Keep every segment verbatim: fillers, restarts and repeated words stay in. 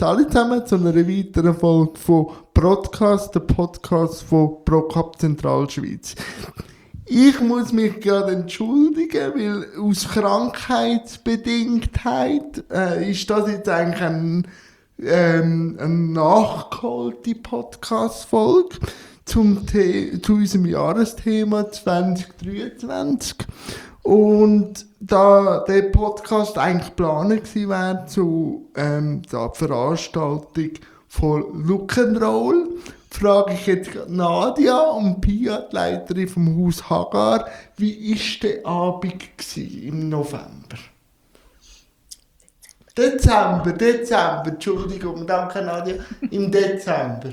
grüße alle zusammen zu einer weiteren Folge von Broadcast, der Podcast von ProCup Zentralschweiz. Ich muss mich gerade entschuldigen, weil aus Krankheitsbedingtheit äh, ist das jetzt eigentlich ein, ähm, eine nachgeholte Podcast-Folge zum The- zu unserem Jahresthema zwanzig dreiundzwanzig. Und da der Podcast eigentlich geplant gewesen wäre zu ähm, der Veranstaltung von Look and Roll, frage ich jetzt Nadia und Pia, die Leiterin vom Haus Hagar, wie war der Abend gewesen im November? Dezember, Dezember, Entschuldigung, danke Nadia, im Dezember.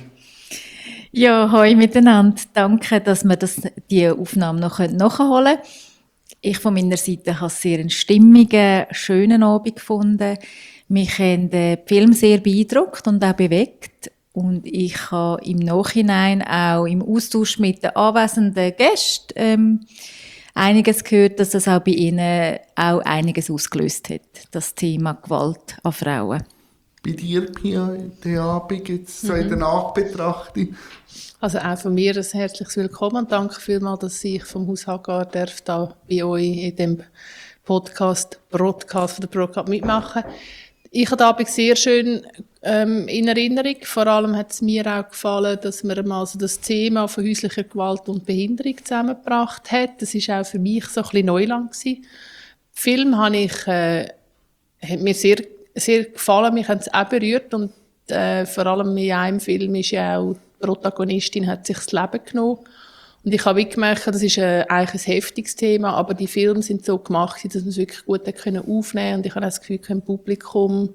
Ja, hallo miteinander. Danke, dass wir das, die Aufnahme noch nachholen können. Ich von meiner Seite habe sehr einen stimmigen, schönen Abend gefunden. Mich haben die Film sehr beeindruckt und auch bewegt. Und ich habe im Nachhinein auch im Austausch mit den anwesenden Gästen ähm, einiges gehört, dass das auch bei ihnen auch einiges ausgelöst hat, das Thema Gewalt an Frauen. Bei dir, Pia, der Abend jetzt so mhm. in der Nachbetrachtung? Also auch von mir ein herzliches Willkommen und danke vielmals, dass ich vom Haus Hagar darf da bei euch in dem Podcast, Broadcast von der ProCup mitmachen. Ich habe den Abend sehr schön ähm, in Erinnerung. Vor allem hat es mir auch gefallen, dass man mal so das Thema von häuslicher Gewalt und Behinderung zusammengebracht hat. Das war auch für mich so ein bisschen Neuland gewesen. Film habe ich, äh, hat mir sehr, sehr gefallen, mich hat es auch berührt und äh, vor allem in einem Film ist ja auch die Protagonistin hat sich das Leben genommen. Und ich habe gemerkt, das ist äh, eigentlich ein heftiges Thema, aber die Filme sind so gemacht, dass man es wirklich gut aufnehmen konnte. Und ich habe auch das Gefühl, im Publikum,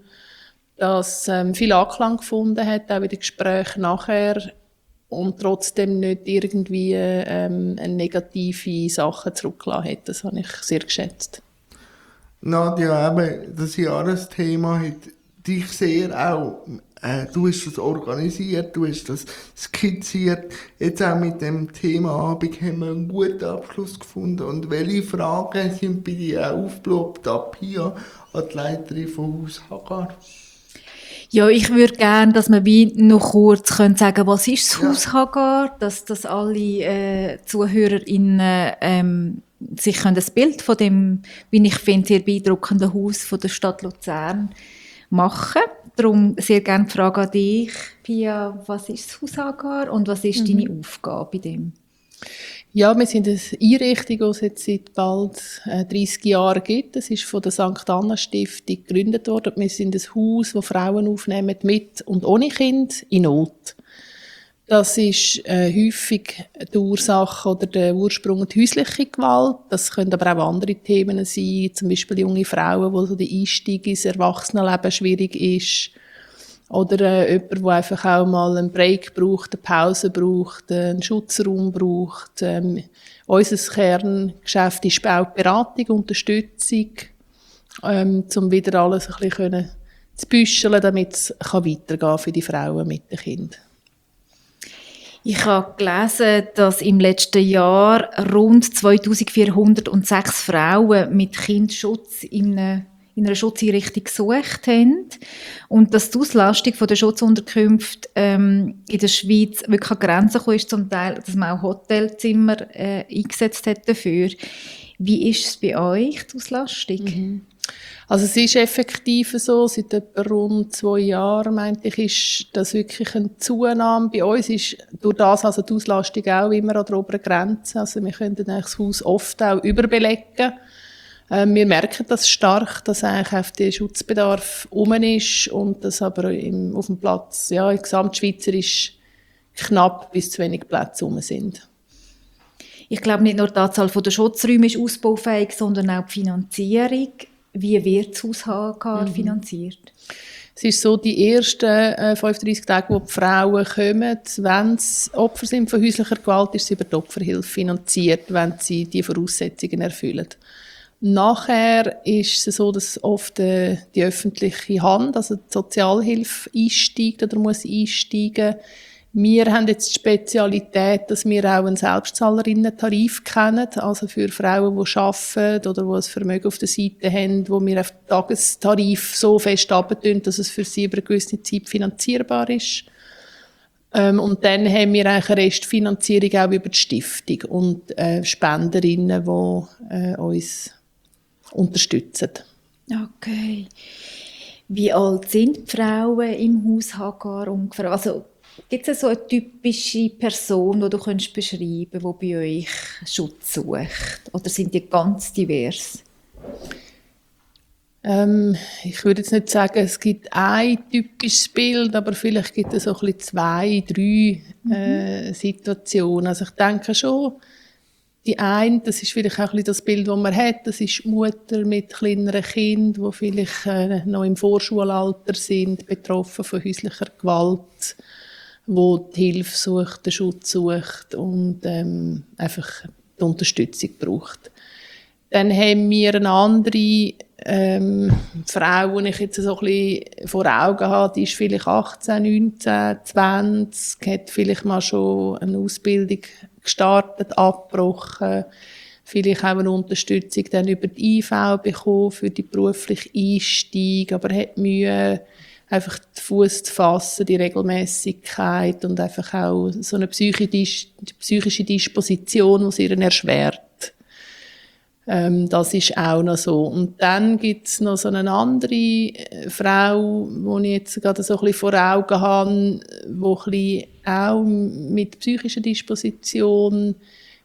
das ähm, viel Anklang gefunden hat, auch in den Gesprächen nachher und trotzdem nicht irgendwie ähm, eine negative Sache zurückgelassen hat. Das habe ich sehr geschätzt. Nadia, eben, das Jahresthema hat dich sehr auch, äh, du hast das organisiert, du hast das skizziert. Jetzt auch mit dem Thema Abend haben wir einen guten Abschluss gefunden. Und welche Fragen sind bei dir auch aufgeploppt, ab hier an die Leiterin von Haus Hagar? Ja, ich würde gerne, dass wir wie noch kurz können sagen, was ist das Ja. Haus Hagar, dass, dass alle äh, ZuhörerInnen ähm, sich können das Bild von dem, wie ich finde, sehr beeindruckenden Haus von der Stadt Luzern machen. Darum sehr gerne die Frage an dich, Pia, was ist das Haus Hagar und was ist mhm. deine Aufgabe bei dem? Ja, wir sind eine Einrichtung, die es jetzt seit bald äh, dreißig Jahren gibt. Es ist von der Sankt Anna Stiftung gegründet worden. Wir sind ein Haus, das Frauen aufnehmen mit und ohne Kind in Not. Das ist äh, häufig die Ursache oder der Ursprung die häusliche Gewalt. Das können aber auch andere Themen sein, zum Beispiel junge Frauen, wo so der Einstieg ins Erwachsenenleben schwierig ist. Oder äh, jemand, der einfach auch mal einen Break braucht, eine Pause braucht, einen Schutzraum braucht. Ähm, unser Kerngeschäft ist auch Beratung, Unterstützung, ähm, um wieder alles ein bisschen zu büscheln, damit es weitergehen kann für die Frauen mit den Kindern. Ich habe gelesen, dass im letzten Jahr rund zweitausendvierhundertsechs Frauen mit Kindesschutz in einer, in einer Schutzeinrichtung gesucht haben und dass die Auslastung der Schutzunterkünfte ähm, in der Schweiz wirklich an Grenzen gekommen ist, zum Teil, dass man auch Hotelzimmer äh, eingesetzt hat dafür. Wie ist es bei euch, die Auslastung? Mhm. Also es ist effektiv so, seit etwa rund zwei Jahren, meinte ich, ist das wirklich eine Zunahme. Bei uns ist durch das also die Auslastung auch immer an der oberen Grenze. Also wir können das Haus oft auch überbelegen. Ähm, wir merken das stark, dass eigentlich auf der Schutzbedarf rum ist und dass aber im, auf dem Platz, ja, in gesamtschweizerisch knapp bis zu wenig Plätze rum sind. Ich glaube, nicht nur die Anzahl der Schutzräume ist ausbaufähig, sondern auch die Finanzierung. Wie wird das Haus Hagar mhm. finanziert? Es ist so, die ersten äh, fünfunddreissig Tage, wo die Frauen kommen, wenn sie Opfer sind von häuslicher Gewalt, ist sie über die Opferhilfe finanziert, wenn sie die Voraussetzungen erfüllen. Nachher ist es so, dass oft äh, die öffentliche Hand, also die Sozialhilfe, einsteigt oder muss einsteigen, Wir haben jetzt die Spezialität, dass wir auch einen Selbstzahlerinnen-Tarif kennen, also für Frauen, die arbeiten oder die ein Vermögen auf der Seite haben, wo wir auf den Tagestarif so fest abtun, dass es für sie über eine gewisse Zeit finanzierbar ist. Ähm, und dann haben wir eigentlich eine Restfinanzierung auch über die Stiftung und äh, Spenderinnen, die äh, uns unterstützen. Okay. Wie alt sind die Frauen im Haus Hagar ungefähr? Also, gibt es so eine typische Person, die du beschreiben könntest, die bei euch Schutz sucht? Oder sind die ganz divers? Ähm, ich würde jetzt nicht sagen, es gibt ein typisches Bild, aber vielleicht gibt es so ein bisschen zwei, drei äh, Situationen. Also ich denke schon, die eine, das ist vielleicht auch ein bisschen das Bild, das man hat, das ist die Mutter mit kleineren Kindern, die vielleicht äh, noch im Vorschulalter sind, betroffen von häuslicher Gewalt, wo die Hilfe sucht, den Schutz sucht und ähm, einfach die Unterstützung braucht. Dann haben wir eine andere ähm, Frau, die ich jetzt so ein bisschen vor Augen habe, die ist vielleicht achtzehn, neunzehn, zwanzig, hat vielleicht mal schon eine Ausbildung gestartet, abgebrochen, vielleicht auch eine Unterstützung dann über die I V bekommen für die berufliche Einstieg, aber hat Mühe, einfach den Fuß zu fassen, die Regelmäßigkeit und einfach auch so eine psychische, psychische Disposition, die es ihr erschwert. Ähm, das ist auch noch so. Und dann gibt es noch so eine andere Frau, die ich jetzt gerade so ein bisschen vor Augen habe, die auch mit psychischer Disposition,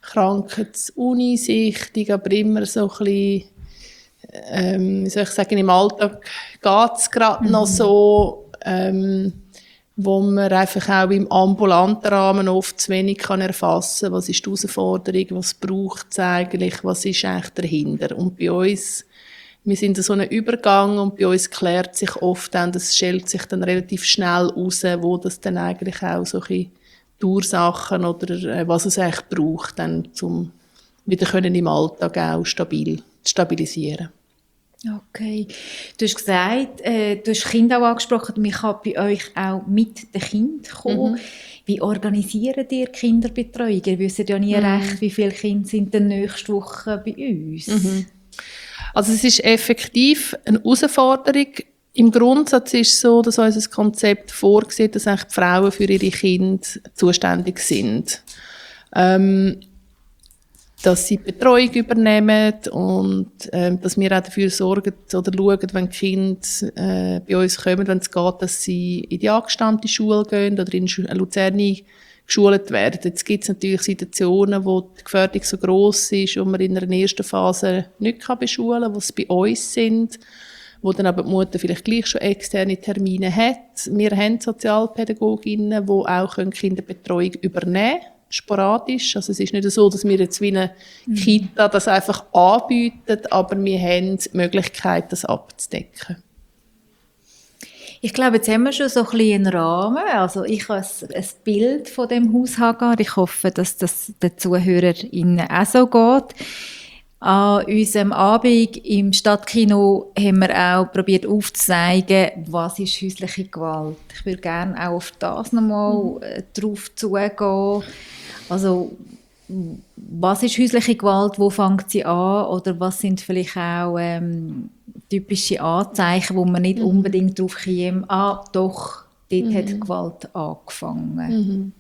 krankheitsuneinsichtig, aber immer so ein bisschen, ähm, wie soll ich sagen, im Alltag geht es gerade mhm. noch so, ähm, wo man einfach auch im ambulanten Rahmen oft zu wenig kann erfassen kann, was ist die Herausforderung, was braucht es eigentlich, was ist eigentlich dahinter. Und bei uns, wir sind in so einem Übergang und bei uns klärt sich oft dann, das stellt sich dann relativ schnell heraus, wo das dann eigentlich auch so ein bisschen die Ursachen oder äh, was es eigentlich braucht, dann zum wieder können im Alltag auch stabil stabilisieren. Okay. Du hast gesagt, äh, du hast Kinder auch angesprochen, man kann bei euch auch mit den Kindern kommen. Mhm. Wie organisiert ihr Kinderbetreuung? Ihr wisst ja nie mhm. recht, wie viele Kinder sind denn nächste Woche bei uns. Mhm. Also es ist effektiv eine Herausforderung. Im Grundsatz ist es so, dass unser Konzept vorsieht, dass eigentlich die Frauen für ihre Kinder zuständig sind. Ähm, dass sie die Betreuung übernehmen und ähm, dass wir auch dafür sorgen oder schauen, wenn die Kinder äh, bei uns kommen, wenn es geht, dass sie in die angestammte Schule gehen oder in Luzern geschult werden. Jetzt gibt es natürlich Situationen, wo die Gefährdung so gross ist und man in einer ersten Phase nicht kann beschulen kann, wo es bei uns sind, wo dann aber die Mutter vielleicht gleich schon externe Termine hat. Wir haben Sozialpädagoginnen, die auch Kinderbetreuung übernehmen können. Sporadisch. Also es ist nicht so, dass wir jetzt wie eine Kita das einfach anbieten, aber wir haben die Möglichkeit, das abzudecken. Ich glaube, jetzt haben wir schon so ein bisschen einen Rahmen. Also ich habe ein Bild von dem Haus Hagar. Ich hoffe, dass das den ZuhörerInnen auch so geht. An unserem Abend im Stadtkino haben wir auch probiert aufzuzeigen, was ist häusliche Gewalt. Ich würde gerne auch auf das nochmal mhm. drauf zugehen. Also, was ist häusliche Gewalt, wo fängt sie an oder was sind vielleicht auch ähm, typische Anzeichen, wo man nicht mhm. unbedingt drauf käme, ah doch, dort mhm. hat Gewalt angefangen. Mhm.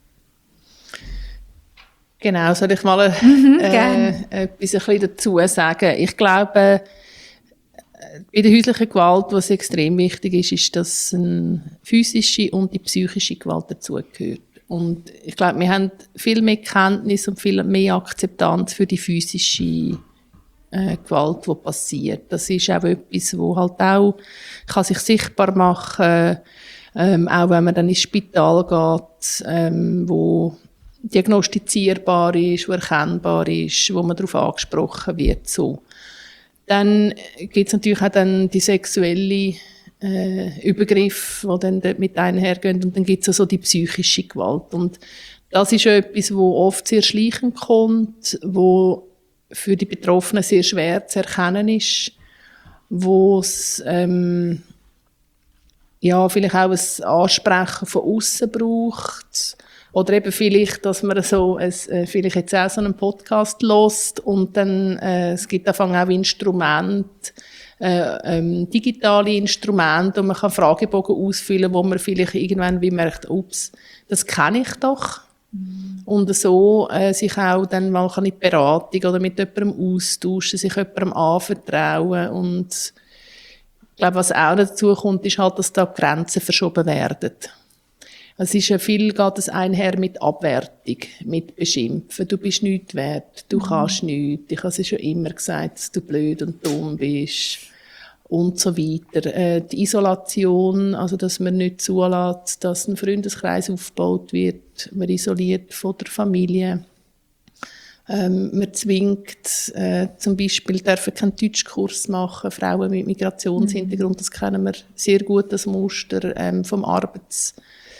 Genau, soll ich mal mhm, äh, etwas ein bisschen dazu sagen? Ich glaube, bei der häuslichen Gewalt, was extrem wichtig ist, ist, dass eine physische und die psychische Gewalt dazugehört. Und ich glaube, wir haben viel mehr Kenntnis und viel mehr Akzeptanz für die physische äh, Gewalt, die passiert. Das ist auch etwas, wo halt auch kann sich sichtbar machen, ähm, auch wenn man dann ins Spital geht, ähm, wo diagnostizierbar ist, wo erkennbar ist, wo man darauf angesprochen wird. So. Dann gibt es natürlich auch dann die sexuelle äh, Übergriffe, die dann dort mit einhergehen. Und dann gibt es also die psychische Gewalt. Und das ist etwas, wo oft sehr schleichend kommt, wo für die Betroffenen sehr schwer zu erkennen ist, wo es ähm, ja, vielleicht auch ein Ansprechen von außen braucht. Oder eben vielleicht, dass man so, ein, äh, vielleicht jetzt auch so einen Podcast hört und dann, äh, es gibt einfach auch Instrumente, äh, ähm, digitale Instrumente, und man kann Fragebogen ausfüllen, wo man vielleicht irgendwann wie merkt, ups, das kenne ich doch. Mhm. Und so äh, sich auch dann mal in die Beratung oder mit jemandem austauschen, sich jemandem anvertrauen. Und ich glaube, was auch dazu kommt, ist halt, dass da Grenzen verschoben werden. Es ist ja viel, geht es einher mit Abwertung, mit Beschimpfen. Du bist nichts wert, du kannst nichts. Ich habe es schon immer gesagt, dass du blöd und dumm bist. Und so weiter. Äh, die Isolation, also dass man nicht zulässt, dass ein Freundeskreis aufgebaut wird, man isoliert von der Familie. Ähm, man zwingt, äh, zum Beispiel dürfen keinen Deutschkurs machen, Frauen mit Migrationshintergrund, mhm. das kennen wir sehr gut, das Muster ähm, vom Arbeitsfeld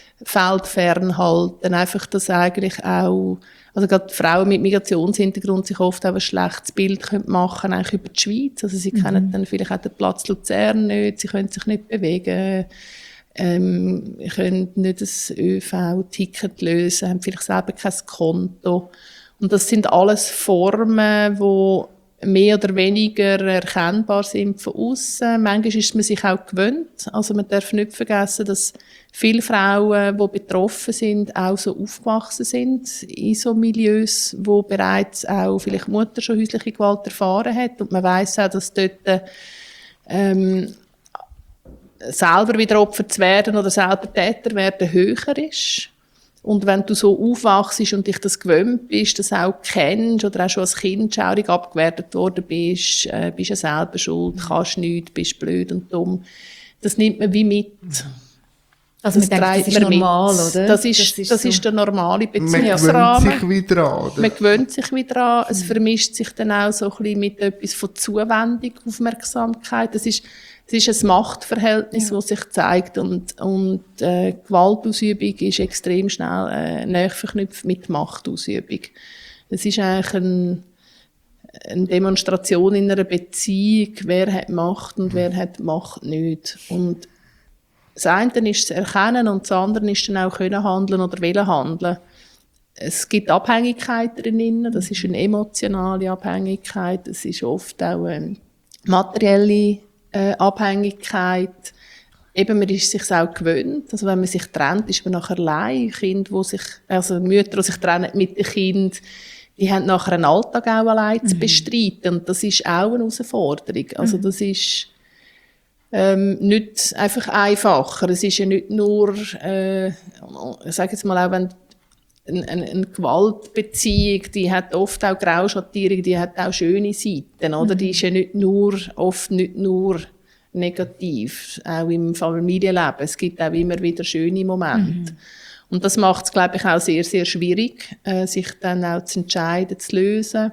fernhalten. Einfach, dass eigentlich auch, also gerade Frauen mit Migrationshintergrund sich oft auch ein schlechtes Bild machen können, eigentlich über die Schweiz. Also sie mhm. kennen dann vielleicht auch den Platz Luzern nicht, sie können sich nicht bewegen, ähm, können nicht das ÖV-Ticket lösen, haben vielleicht selber kein Konto. Und das sind alles Formen, die mehr oder weniger erkennbar sind von außen. Manchmal ist man sich auch gewöhnt. Also man darf nicht vergessen, dass viele Frauen, die betroffen sind, auch so aufgewachsen sind in so Milieus, wo bereits auch vielleicht Mutter schon häusliche Gewalt erfahren hat. Und man weiss auch, dass dort ähm, selber wieder Opfer zu werden oder selber Täter werden höher ist. Und wenn du so aufwachst und dich das gewöhnt bist, das auch kennst oder auch schon als Kind schaurig abgewertet worden bist, äh, bist ja selber schuld, kannst nichts, bist blöd und dumm, das nimmt man wie mit. Also das man denkt, das ist normal, mit. Oder? Das ist, das ist, das so. ist der normale Beziehungsrahmen. Man gewöhnt sich wieder an. Oder? Man gewöhnt sich wieder an. Es vermischt sich dann auch so ein bisschen mit etwas von Zuwendung, Aufmerksamkeit. Das ist, es ist ein Machtverhältnis, ja. das sich zeigt. Und, und äh, Gewaltausübung ist extrem schnell äh, näher verknüpft mit Machtausübung. Es ist eigentlich ein, eine Demonstration in einer Beziehung, wer hat Macht und wer hat Macht nicht. Und das eine ist das Erkennen und das andere ist dann auch können handeln oder wollen handeln. Es gibt Abhängigkeiten drinnen, das ist eine emotionale Abhängigkeit, es ist oft auch eine materielle äh, Abhängigkeit. Eben, man ist sich auch gewöhnt. Also wenn man sich trennt, ist man nachher allein. Kinder, wo sich, also Mütter, die sich trennen mit dem Kind, die haben nachher einen Alltag auch allein mhm. zu bestreiten. Und das ist auch eine Herausforderung. Also das ist ähm, nicht einfach einfacher. Es ist ja nicht nur, äh, ich sage jetzt mal auch, wenn eine, eine, eine Gewaltbeziehung, die hat oft auch Grauschattierung, die hat auch schöne Seiten, oder? Mhm. Die ist ja nicht nur, oft nicht nur negativ, auch im Familienleben. Es gibt auch immer wieder schöne Momente. Mhm. Und das macht es, glaube ich, auch sehr, sehr schwierig, äh, sich dann auch zu entscheiden, zu lösen.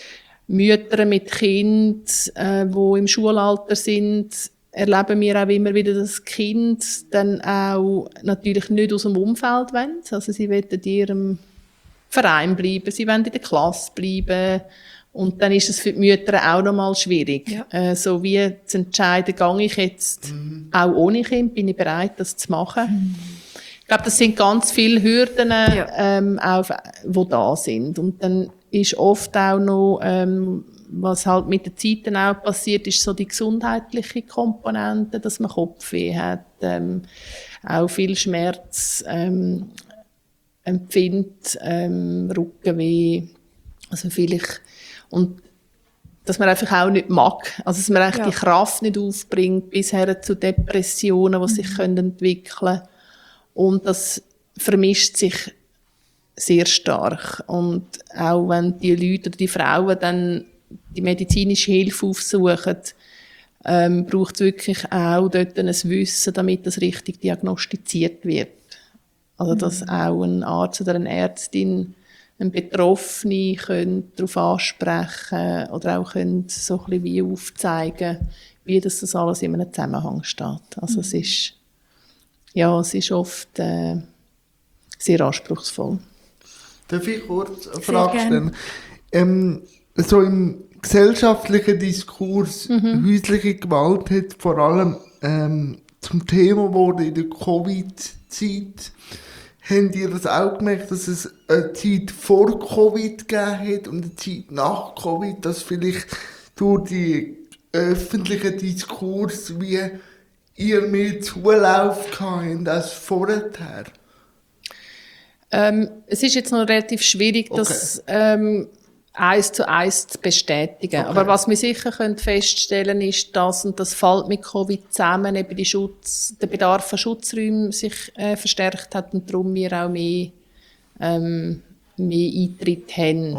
Mütter mit Kindern, äh, die im Schulalter sind, erleben wir auch immer wieder, dass das Kind dann auch natürlich nicht aus dem Umfeld wollen. Also sie wollen in ihrem Verein bleiben, sie wollen in der Klasse bleiben. Und dann ist es für die Mütter auch nochmal schwierig. Ja. Äh, so wie zu entscheiden, gehe ich jetzt mhm. auch ohne Kind, bin ich bereit, das zu machen. Mhm. Ich glaube, das sind ganz viele Hürden, ja. ähm, auch, die da sind. Und dann ist oft auch noch, ähm, was halt mit der Zeit dann auch passiert, ist so die gesundheitliche Komponente, dass man Kopfweh hat, ähm, auch viel Schmerz ähm, empfindet, ähm, Rückenweh, also vielleicht, und dass man einfach auch nicht mag, also dass man eigentlich ja. die Kraft nicht aufbringt, bisher zu Depressionen, die sich mhm. können entwickeln. Und das vermischt sich sehr stark. Und auch wenn die Leute oder die Frauen dann die medizinische Hilfe aufsuchen, ähm, braucht es wirklich auch dort ein Wissen, damit das richtig diagnostiziert wird. Also, dass mhm. auch ein Arzt oder eine Ärztin einen Betroffenen können darauf ansprechen oder auch können so ein bisschen wie aufzeigen, wie das, das alles in einem Zusammenhang steht. Also, mhm. es ist, ja, es ist oft äh, sehr anspruchsvoll. Darf ich kurz eine Frage stellen? Ähm, so im gesellschaftlichen Diskurs, mhm. häusliche Gewalt hat vor allem ähm, zum Thema geworden in der Covid-Zeit. Habt ihr das auch gemerkt, dass es eine Zeit vor Covid gegeben hat und eine Zeit nach Covid, dass vielleicht durch die öffentlichen Diskurs wie ihr mehr Zulauf habt als vorher? Ähm, es ist jetzt noch relativ schwierig, Okay. das ähm, eins zu eins zu bestätigen. Okay. Aber was wir sicher können feststellen ist, dass, und das fällt mit Covid zusammen, eben die Schutz, der Bedarf an Schutzräumen sich äh, verstärkt hat und darum wir auch mehr, ähm, mehr Eintritt haben.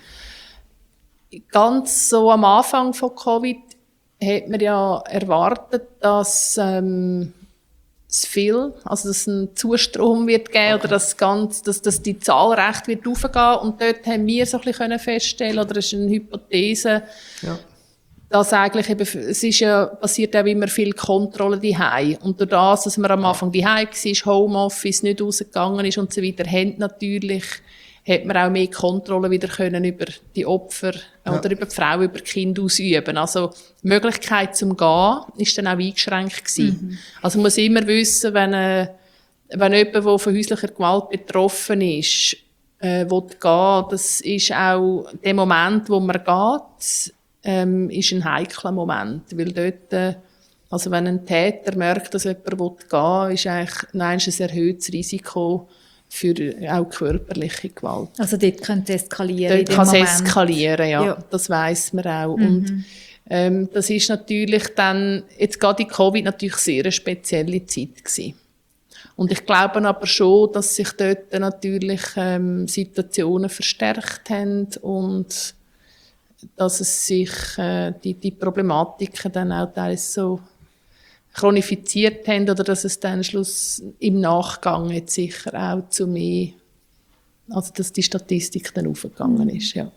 Okay. Ganz so am Anfang von Covid hat man ja erwartet, dass ähm, es viel, also dass es einen Zustrom wird geben, Okay. oder dass, ganz, dass, dass die Zahl recht wird raufgehen. Und dort haben wir so ein bisschen feststellen, oder es ist eine Hypothese, Ja. dass eigentlich eben, es ist ja, passiert auch immer viel Kontrolle daheim. Und durch das, dass man am Anfang daheim war, Homeoffice nicht rausgegangen ist und so weiter, haben natürlich, hat man auch mehr Kontrolle wieder können über die Opfer Ja. oder über die Frau, über die Kinder ausüben. Also die Möglichkeit zum Gehen ist dann auch eingeschränkt gewesen. Mhm. Also man muss immer wissen, wenn, äh, wenn jemand, der von häuslicher Gewalt betroffen ist, äh, will gehen, das ist auch der Moment, wo man geht, ähm, ist ein heikler Moment, weil dort, äh, also wenn ein Täter merkt, dass jemand gehen will, ist eigentlich nein, ist ein erhöhtes Risiko für auch körperliche Gewalt. Also dort könnte es eskalieren. Dort in kann es dem Moment. eskalieren, ja. Ja. Das weiss man auch. Mhm. Und ähm, das ist natürlich dann, jetzt gerade in Covid, natürlich sehr eine spezielle Zeit gewesen. Und ich glaube aber schon, dass sich dort natürlich ähm, Situationen verstärkt haben und dass es sich äh, die, die Problematiken dann auch teilweise so chronifiziert haben oder dass es dann Schluss im Nachgang jetzt sicher auch zu mehr, also dass die Statistik dann aufgegangen ist, ja.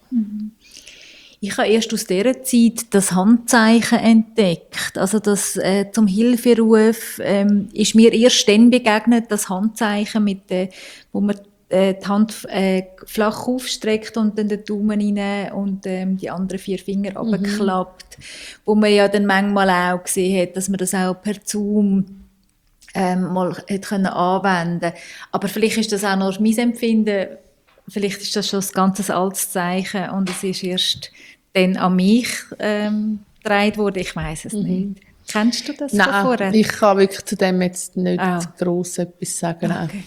Ich habe erst aus dieser Zeit das Handzeichen entdeckt. Also das äh, zum Hilferuf ähm, ist mir erst dann begegnet, das Handzeichen, mit der, wo man äh, die Hand äh, flach aufstreckt und dann den Daumen rein und ähm, die anderen vier Finger runterklappt. Wo man ja dann manchmal auch gesehen hat, dass man das auch per Zoom ähm, mal hat können anwenden. Aber vielleicht ist das auch noch mein Empfinden. Vielleicht ist das schon ein ganz altes Zeichen und es ist erst dann an mich ähm, gedreht worden. Ich weiss es nicht. Kennst du das von Nein, vorher? ich kann wirklich zu dem jetzt nicht Ah. gross etwas sagen. Okay.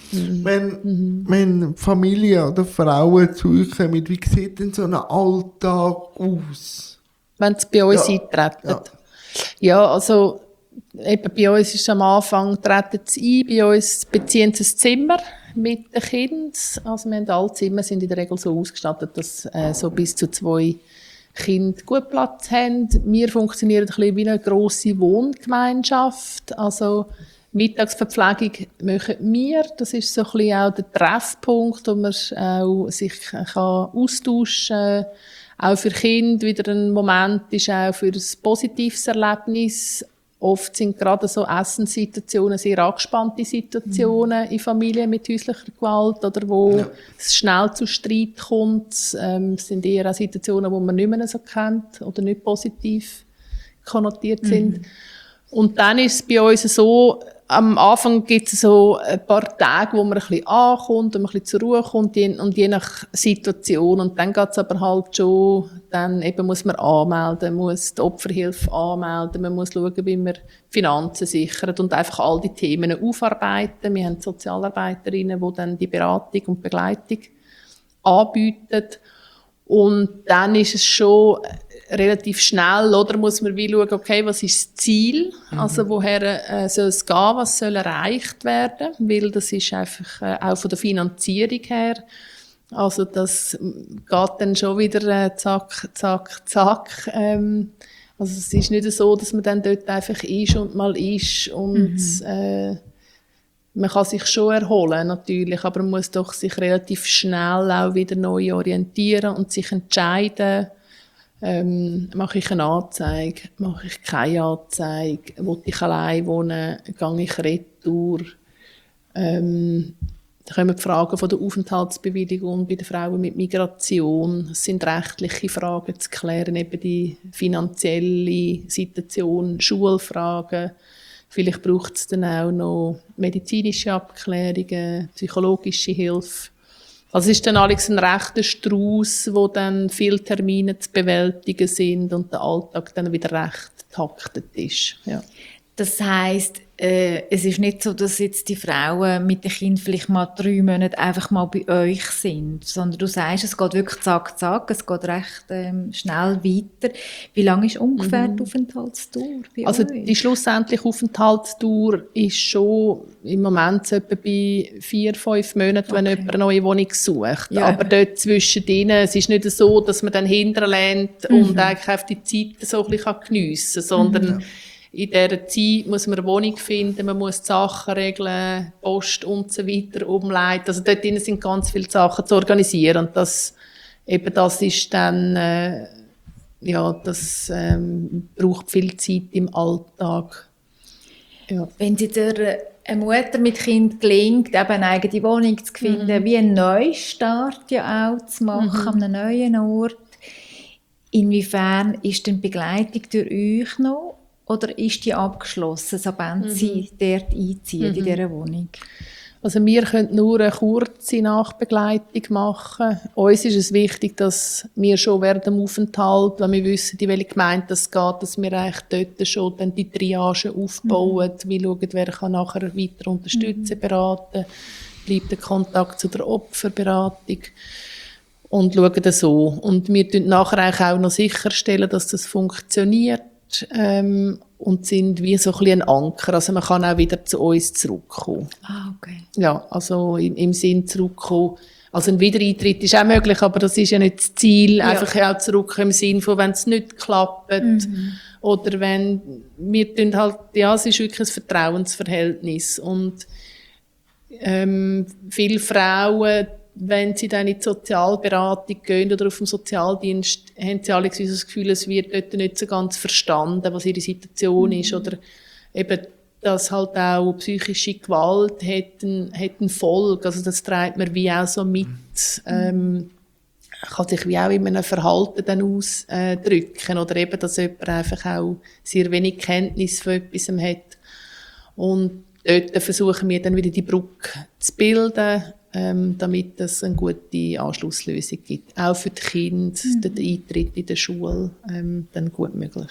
Wenn, wenn Familien oder Frauen zu euch kommen, wie sieht denn so ein Alltag aus? Wenn sie bei uns Ja. eintreten. Ja. Ja, also eben bei uns ist am Anfang, treten sie ein, bei uns beziehen sie ein Zimmer mit den Kindern. Also wir haben alle Zimmer sind in der Regel so ausgestattet, dass äh, so bis zu zwei Kinder gut Platz haben. Wir funktionieren ein bisschen wie eine grosse Wohngemeinschaft. Also Mittagsverpflegung machen wir. Das ist so ein bisschen auch der Treffpunkt, wo man auch sich kann austauschen kann. Auch für Kinder wieder ein Moment ist auch für ein positives Erlebnis. Oft sind gerade so Essenssituationen sehr angespannte Situationen in Familien mit häuslicher Gewalt oder wo Ja. es schnell zu Streit kommt. Ähm, es sind eher auch Situationen, die man nicht mehr so kennt oder nicht positiv konnotiert sind. Und dann ist es bei uns so, am Anfang gibt es so ein paar Tage, wo man ein bisschen ankommt und ein bisschen zur Ruhe kommt je, und je nach Situation. Und dann geht es aber halt schon, dann eben muss man anmelden, muss die Opferhilfe anmelden, man muss schauen, wie man Finanzen sichert und einfach all die Themen aufarbeiten. Wir haben Sozialarbeiterinnen, die dann die Beratung und Begleitung anbieten. Und dann ist es schon relativ schnell, oder muss man wie schauen, okay, was ist das Ziel? Also woher äh, soll es gehen, was soll erreicht werden? Weil das ist einfach äh, auch von der Finanzierung her, also das geht dann schon wieder äh, zack, zack, zack. Ähm, also es ist nicht so, dass man dann dort einfach ist und mal ist und äh, man kann sich schon erholen, natürlich, aber man muss doch sich relativ schnell auch wieder neu orientieren und sich entscheiden, ähm, mache ich eine Anzeige, mache ich keine Anzeige, will ich allein wohnen, gehe ich retour. Ähm, da kommen die Fragen von der Aufenthaltsbewilligung bei den Frauen mit Migration. Es sind rechtliche Fragen zu klären, eben die finanzielle Situation, Schulfragen, Vielleicht braucht es dann auch noch medizinische Abklärungen, psychologische Hilfe. Also es ist dann alles ein rechter Strauss, wo dann viele Termine zu bewältigen sind und der Alltag dann wieder recht taktet ist. Ja. Das heisst, äh, es ist nicht so, dass jetzt die Frauen mit den Kindern vielleicht mal drei Monate einfach mal bei euch sind, sondern du sagst, es geht wirklich zack, zack, es geht recht ähm, schnell weiter. Wie lange ist ungefähr mhm. die Aufenthaltsdauer bei Also euch? Die schlussendliche Aufenthaltsdauer ist schon im Moment so etwa bei vier, fünf Monaten, okay. wenn jemand eine neue Wohnung sucht. Ja. Aber dort zwischen denen, es ist nicht so, dass man dann hinterlernt mhm. und eigentlich auf die Zeit so ein bisschen geniessen kann, sondern mhm. in dieser Zeit muss man eine Wohnung finden, man muss die Sachen regeln, Post und so weiter umleiten. Also dort drin sind ganz viele Sachen zu organisieren. Und das, eben das ist dann, äh, ja, das ähm, braucht viel Zeit im Alltag. Ja. Wenn es jetzt einer Mutter mit Kind gelingt, eben eine eigene Wohnung zu finden, mhm. wie einen Neustart ja auch zu machen, mhm. an einem neuen Ort, inwiefern ist denn die Begleitung durch euch noch? Oder ist die abgeschlossen, sobald mhm. sie dort einziehen, mhm. in dieser Wohnung? Also wir können nur eine kurze Nachbegleitung machen. Uns ist es wichtig, dass wir schon während dem Aufenthalt, wenn wir wissen, in welche Gemeinde das geht, dass wir eigentlich dort schon dann die Triage aufbauen. Mhm. Wir schauen, wer kann nachher weiter unterstützen, mhm. beraten. Bleibt der Kontakt zu der Opferberatung. Und schauen das so. Und wir stellen nachher eigentlich auch noch sicherstellen, dass das funktioniert. Ähm, und sind wie so ein bisschen ein Anker. Also man kann auch wieder zu uns zurückkommen. Ah, okay. Ja, also im, im Sinn zurückkommen. Also ein Wiedereintritt ist auch möglich, aber das ist ja nicht das Ziel. Ja. Einfach auch zurück im Sinn von, wenn es nicht klappt. Mhm. Oder wenn, wir tun halt, ja, es ist wirklich ein Vertrauensverhältnis. Und, ähm, viele Frauen, wenn sie dann in die Sozialberatung gehen oder auf dem Sozialdienst, haben sie alle das Gefühl, es wird dort nicht so ganz verstanden, was ihre Situation mhm. ist. Oder eben, dass halt auch psychische Gewalt hat einen, hat einen Folge. Also das trägt man wie auch so mit. Mhm. Ähm, kann sich wie auch in einem Verhalten dann ausdrücken. Oder eben, dass jemand einfach auch sehr wenig Kenntnis von etwas hat. Und dort versuchen wir dann wieder die Brücke zu bilden, Ähm, damit es eine gute Anschlusslösung gibt. Auch für die Kinder, mhm. der Eintritt in der Schule ähm, dann gut möglich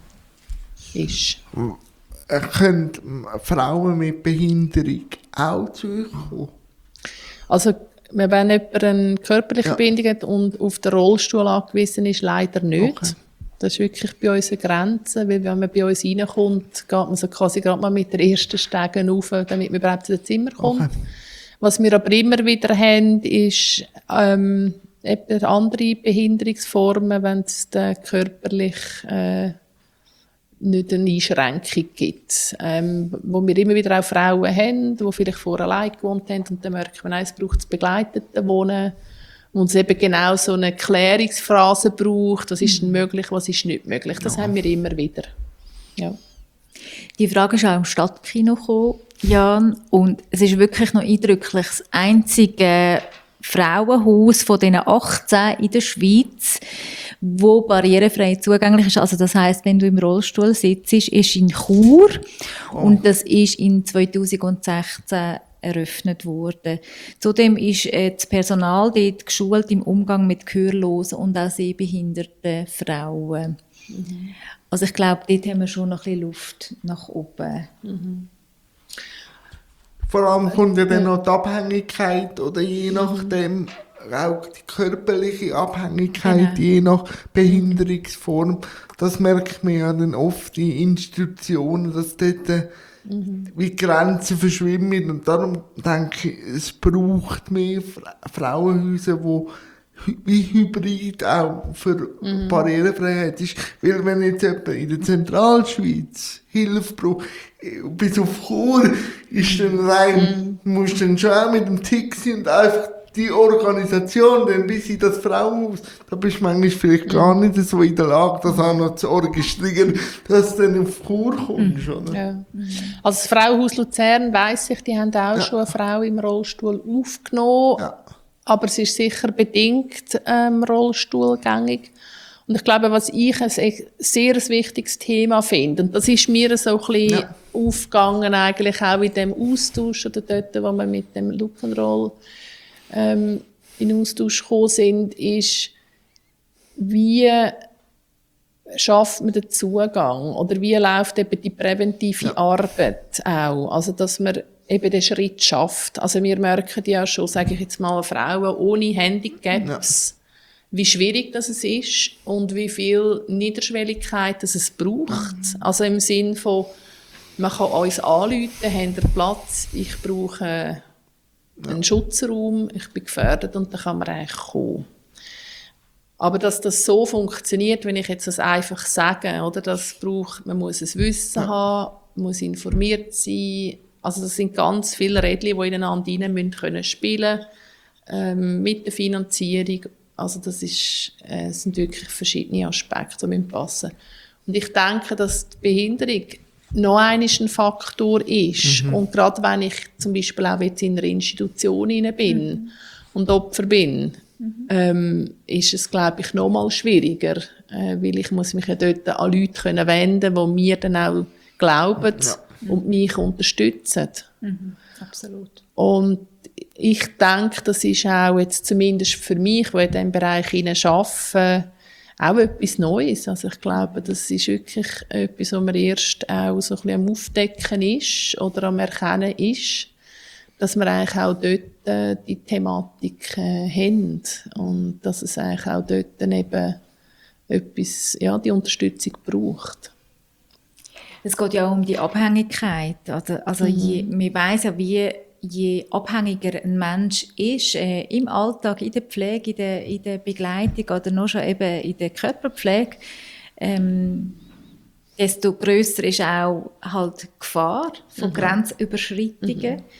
ist. Können Frauen mit Behinderung auch zu euch kommen? Also, wenn jemand eine körperliche ja. Behinderung hat und auf den Rollstuhl angewiesen ist, leider nicht. Okay. Das ist wirklich bei uns eine Grenze, weil wenn man bei uns reinkommt, geht man so quasi gerade mal mit der ersten Stege rauf, damit man überhaupt in das Zimmer kommt. Okay. Was wir aber immer wieder haben, ist ähm, eben andere Behinderungsformen, wenn es körperlich äh, nicht eine Einschränkung gibt. Ähm, wo wir immer wieder auch Frauen haben, die vielleicht vorher allein gewohnt haben und dann merkt man, es braucht das begleitete Wohnen und es eben genau so eine Klärungsphase braucht, was ist denn möglich, was ist nicht möglich. Das ja. haben wir immer wieder. Ja. Die Frage ist auch im Stadtkino gekommen, Jan, und es ist wirklich noch eindrücklich, das einzige Frauenhaus von diesen achtzehn in der Schweiz, wo barrierefrei zugänglich ist. Also das heisst, wenn du im Rollstuhl sitzt, ist in Chur oh. und das ist in zweitausendsechzehn eröffnet worden. Zudem ist äh, das Personal dort geschult im Umgang mit gehörlosen und auch sehbehinderten Frauen. Mhm. Also ich glaube, dort haben wir schon noch ein bisschen Luft nach oben. Mhm. Vor allem kommt ja dann noch die Abhängigkeit oder je nachdem auch die körperliche Abhängigkeit, genau. je nach Behinderungsform. Das merkt man ja dann oft in Institutionen, dass dort mhm. wie Grenzen verschwimmen. Und darum denke ich, es braucht mehr Frauenhäuser, die wie Hybrid auch für mhm. Barrierefreiheit ist. Weil wenn jetzt jemand in der Zentralschweiz Hilfe braucht, bis auf Chur, ist dann rein, mhm. musst dann schon auch mit dem Taxi und einfach die Organisation, dann bis in das Frauenhaus, da bist du manchmal vielleicht gar nicht so in der Lage, das auch noch zu orchestrieren, dass du dann auf Chur kommst. Mhm. Oder? Ja. Also das Frauenhaus Luzern, weiss ich, die haben auch ja. schon eine Frau im Rollstuhl aufgenommen. Ja. Aber es ist sicher bedingt ähm, rollstuhlgängig. Und ich glaube, was ich ein sehr wichtiges Thema finde, und das ist mir so ein bisschen, ja. aufgegangen, eigentlich auch in dem Austausch, oder dort, wo wir mit dem Look and Roll ähm, in Austausch gekommen sind, ist, wie schafft man den Zugang? Oder wie läuft eben die präventive ja. Arbeit auch? Also, dass man eben den Schritt schafft. Also, wir merken ja schon, sage ich jetzt mal, Frauen ohne Handicaps, ja. wie schwierig das ist und wie viel Niederschwelligkeit das es braucht. Mhm. Also, im Sinn von, man kann uns anrufen, haben ihr Platz, ich brauche einen ja. Schutzraum, ich bin gefährdet und dann kann man eigentlich kommen. Aber dass das so funktioniert, wenn ich jetzt das einfach sage, oder, das braucht, man muss ein Wissen ja. haben, muss informiert sein. Also das sind ganz viele Rädchen, die ineinander rein müssen können spielen ähm, mit der Finanzierung. Also das, ist, äh, das sind wirklich verschiedene Aspekte, die passen müssen. Und ich denke, dass die Behinderung noch einmal ein Faktor ist. Mhm. Und gerade wenn ich zum Beispiel auch jetzt in einer Institution bin mhm. und Opfer bin, Mhm. Ähm, ist es, glaube ich, noch mal schwieriger, äh, weil ich muss mich ja dort an Leute können wenden, die mir dann auch glauben ja. und mich unterstützen. Mhm. Absolut. Und ich denke, das ist auch jetzt zumindest für mich, die in diesem Bereich arbeiten, auch etwas Neues. Also ich glaube, das ist wirklich etwas, was man erst auch so ein bisschen am Aufdecken ist oder am Erkennen ist, dass wir eigentlich auch dort äh, die Thematik äh, haben und dass es eigentlich auch dort dann eben etwas, ja, die Unterstützung braucht. Es geht ja auch um die Abhängigkeit. Also, also mhm. je, man weiss ja, wie je abhängiger ein Mensch ist äh, im Alltag, in der Pflege, in der, in der Begleitung oder noch schon eben in der Körperpflege, ähm, desto grösser ist auch halt die Gefahr von mhm. Grenzüberschreitungen. Mhm.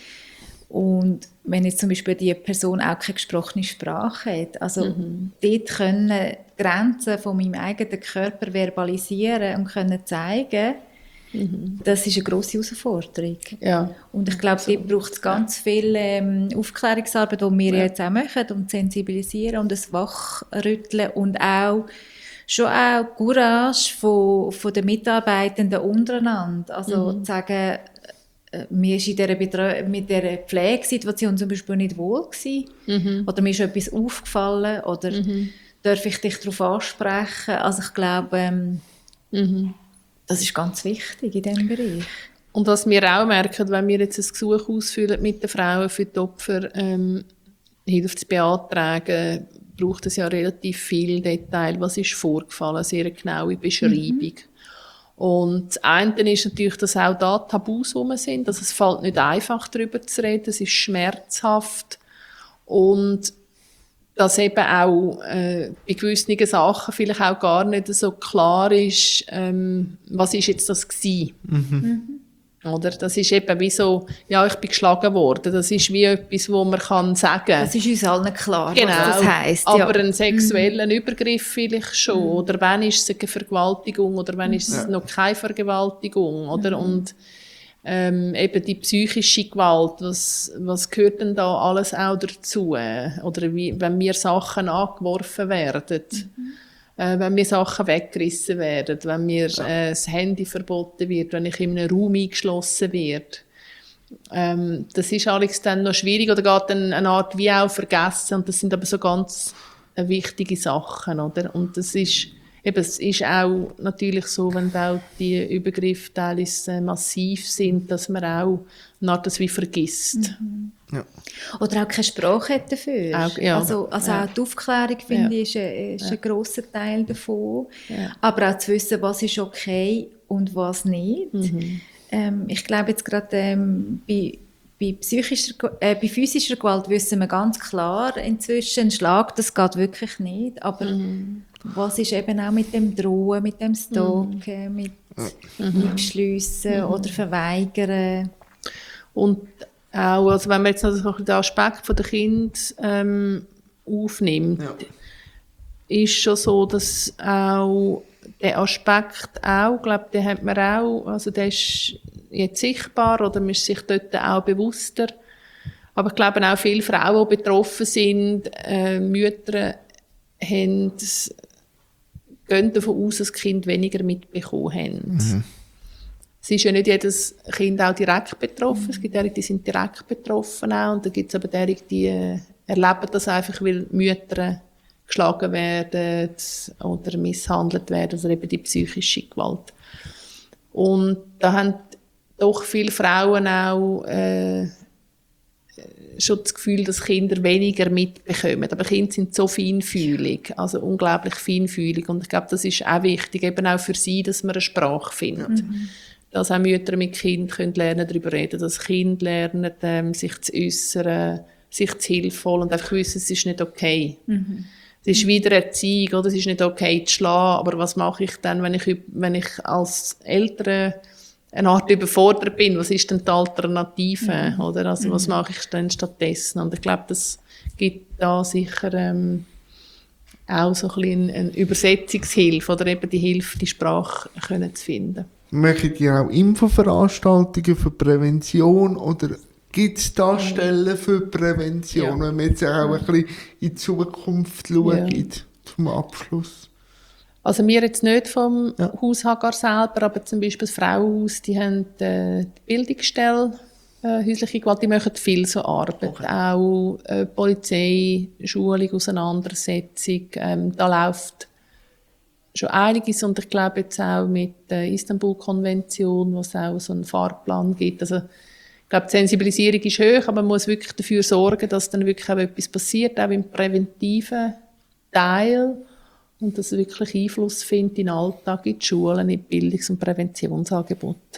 Und wenn jetzt zum Beispiel die Person auch keine gesprochene Sprache hat, also mhm. dort können Grenzen von meinem eigenen Körper verbalisieren und können zeigen, mhm. das ist eine grosse Herausforderung. Ja. Und ich glaube, dort braucht es ganz ja. viel ähm, Aufklärungsarbeit, die wir ja. jetzt auch machen, um zu sensibilisieren und das Wachrütteln und auch schon auch Courage von, von den Mitarbeitenden untereinander. Also mhm. zu sagen, mir ist in dieser Betreu- mit dieser Pflegesituation zum Beispiel nicht wohl gewesen. Mhm. Oder mir ist etwas aufgefallen. Oder mhm. darf ich dich darauf ansprechen? Also ich glaube, ähm, mhm. das ist ganz wichtig in diesem Bereich. Und was wir auch merken, wenn wir jetzt ein Gesuch ausfüllen mit den Frauen für die Opfer, ähm, Hilfe zu beantragen, braucht es ja relativ viel Detail. Was ist vorgefallen? Eine sehr genaue Beschreibung. Mhm. Und das eine ist natürlich, dass auch da Tabus rum sind. Also es fällt nicht einfach, darüber zu reden. Es ist schmerzhaft. Und dass eben auch äh, bei gewissen Sachen vielleicht auch gar nicht so klar ist, ähm, was ist jetzt das gewesen. Mhm. Mhm. Oder? Das ist eben wie so, ja, ich bin geschlagen worden. Das ist wie etwas, wo man kann sagen. Das ist uns allen klar, genau, was das heisst. Aber ja. einen sexuellen mhm. Übergriff vielleicht schon. Mhm. Oder wann ist es eine Vergewaltigung oder wann ist es ja. noch keine Vergewaltigung. Oder? Mhm. Und ähm, eben die psychische Gewalt, was, was gehört denn da alles auch dazu? Oder wie, wenn mir Sachen angeworfen werden. Mhm. Äh, wenn mir Sachen weggerissen werden, wenn mir äh, das Handy verboten wird, wenn ich in einem Raum eingeschlossen werde. Ähm, das ist alles dann noch schwierig oder geht dann eine Art wie auch vergessen und das sind aber so ganz äh, wichtige Sachen, oder? Und das ist, eben, es ist auch natürlich so, wenn auch die Übergriffe teilweise äh, massiv sind, dass man auch eine Art das wie vergisst. Mhm. Ja. Oder auch keine Sprache hat dafür. Auch, ja. Also, also ja. auch die Aufklärung, finde ja. ich, ist, ein, ist ja. ein grosser Teil davon. Ja. Aber auch zu wissen, was ist okay und was nicht. Mhm. Ähm, ich glaube jetzt gerade ähm, bei, bei, psychischer, äh, bei physischer Gewalt wissen wir ganz klar inzwischen, ein Schlag, das geht wirklich nicht. Aber mhm. was ist eben auch mit dem Drohen, mit dem Stalken, mhm. mit mhm. Einschliessen mhm. oder Verweigern? Und auch, also wenn man jetzt noch den Aspekt von der Kind ähm, aufnimmt, ja. ist schon so, dass auch der Aspekt auch, glaube den hat man auch, also der ist jetzt sichtbar oder man ist sich dort auch bewusster. Aber ich glaube auch viele Frauen, die betroffen sind, äh, Mütter, haben, gehen davon aus, dass das Kind weniger mitbekommen haben. Mhm. es ist ja nicht jedes Kind auch direkt betroffen. Es gibt derige, die sind direkt betroffen auch. Und dann gibt es aber derige, die äh, erleben das einfach, weil Mütter geschlagen werden oder misshandelt werden, oder eben die psychische Gewalt. Und da haben doch viele Frauen auch äh, schon das Gefühl, dass Kinder weniger mitbekommen. Aber Kinder sind so feinfühlig, also unglaublich feinfühlig. Und ich glaube, das ist auch wichtig, eben auch für sie, dass man eine Sprache findet. Mhm. Dass auch Mütter mit Kindern lernen, darüber reden, dass Kinder lernen, ähm, sich zu äußern, sich zu Hilfe holen und einfach wissen, es ist nicht okay. Mhm. Es ist wieder Erziehung, oder? Es ist nicht okay zu schlagen, aber was mache ich dann, wenn ich, wenn ich als Eltern eine Art überfordert bin? Was ist denn die Alternative? Mhm. Oder? Also, was mache ich denn stattdessen? Und ich glaube, das gibt da sicher ähm, auch so ein bisschen eine Übersetzungshilfe oder eben die Hilfe, die Sprache können zu finden. Machen ihr auch Infoveranstaltungen für Prävention oder gibt es da Stellen für Prävention, ja. wenn man jetzt auch ein bisschen in die Zukunft schaut, ja. zum Abschluss? Also wir jetzt nicht vom ja. Haus Hagar selber, aber zum Beispiel das Frauenhaus, die haben äh, die Bildungsstelle, äh, häusliche Gewalt, die machen viel so Arbeit. Okay. Auch äh, Polizei, Schulung, Auseinandersetzung, ähm, da läuft schon einiges und ich glaube jetzt auch mit der Istanbul-Konvention, wo es auch so einen Fahrplan gibt. Also ich glaube, die Sensibilisierung ist hoch, aber man muss wirklich dafür sorgen, dass dann wirklich auch etwas passiert, auch im präventiven Teil und dass es wirklich Einfluss findet in den Alltag, in die Schulen, in die Bildungs- und Präventionsangebote.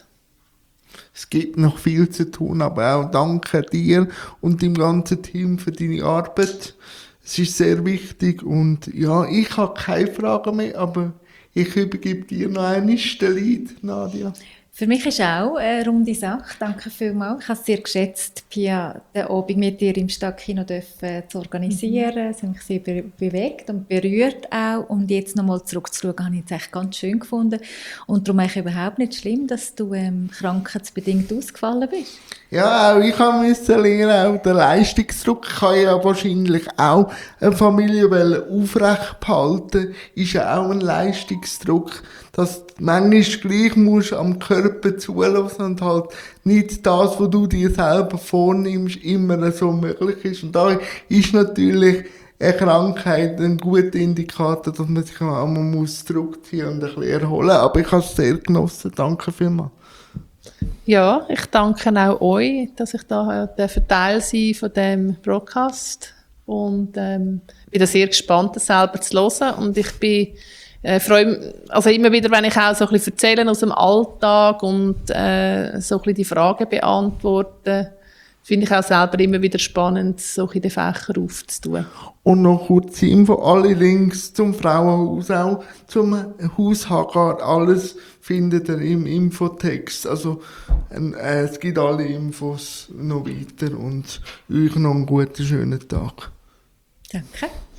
Es gibt noch viel zu tun, aber auch danke dir und dem ganzen Team für deine Arbeit. Es ist sehr wichtig und ja, ich habe keine Fragen mehr, aber ich übergebe dir noch einmal den Lied, Nadia. Für mich ist auch eine runde Sache. Danke vielmals. Ich habe es sehr geschätzt, Pia, den Abend mit dir im Stadtkino zu organisieren. Es hat mich sehr be- bewegt und berührt auch. Und jetzt nochmal zurückzuschauen, habe ich es echt ganz schön gefunden. Und darum eigentlich überhaupt nicht schlimm, dass du ähm, krankheitsbedingt ausgefallen bist. Ja, auch ich musste lernen, auch den Leistungsdruck. Ich kann ja wahrscheinlich auch eine Familie aufrecht behalten. Ist ja auch ein Leistungsdruck, dass du manchmal gleich musst am Körper zulassen und halt nicht das, was du dir selber vornimmst, immer so möglich ist. Und da ist natürlich eine Krankheit ein guter Indikator, dass man sich auch mal muss zurückziehen und ein bisschen erholen. Aber ich habe es sehr genossen. Danke vielmals. Ja, ich danke auch euch, dass ich da Teil sein von dem Broadcast und ähm, bin da sehr gespannt, das selber zu hören und ich bin äh, freue mich, also immer wieder, wenn ich auch so ein bisschen erzähle aus dem Alltag und äh, so ein bisschen die Fragen beantworte, finde ich auch selber immer wieder spannend, so in den Fächern aufzutun. Und noch kurze Info, alle Links zum Frauenhaus, auch zum Haus Hagar, alles findet ihr im Infotext. Also äh, es gibt alle Infos noch weiter und euch noch einen guten, schönen Tag. Danke.